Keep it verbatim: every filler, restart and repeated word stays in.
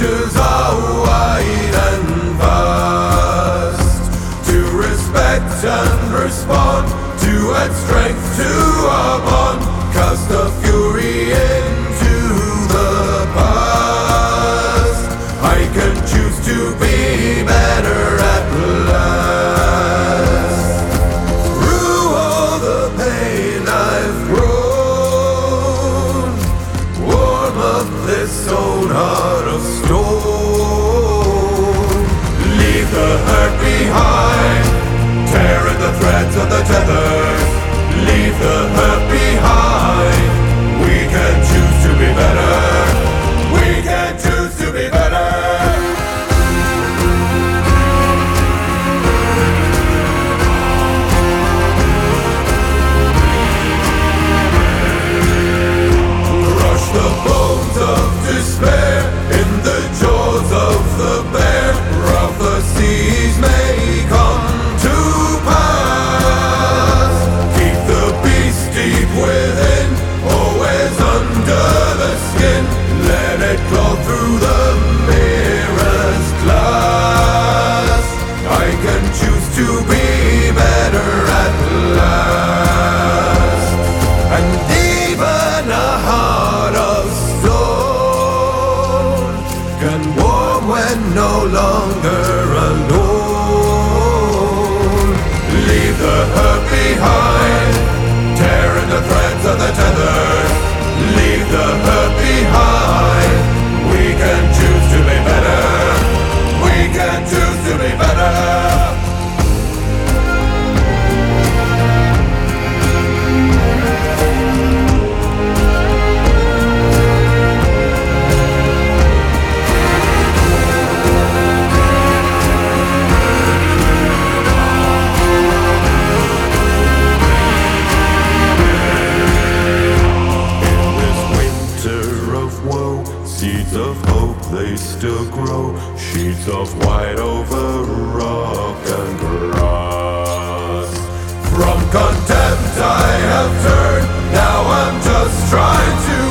reaches are wide and vast. To respect and respond, to add strength to our bond, cast the fury into the past. I can choose to be better at last. Through all the pain I've grown, warm up this old heart of stone. Leave the hurt behind, tearing the threads of the tethers. Leave the hurt behind. We can choose to be better. We can choose to be better. Crush the bones of despair in the jaws of the bear. Rough the seas may come to pass. Keep the beast deep within, always under the skin. Let it glow through the mirror's glass. I can choose to be better at last. And even a heart of stone can warm when no longer alone. Leave the hurt behind, tearing the threads of the tethers. Leave the hurt behind. We can choose to be better. We can choose to be better. Seeds of hope, they still grow. Sheets of white over rock and grass. From contempt I have turned, now I'm just trying to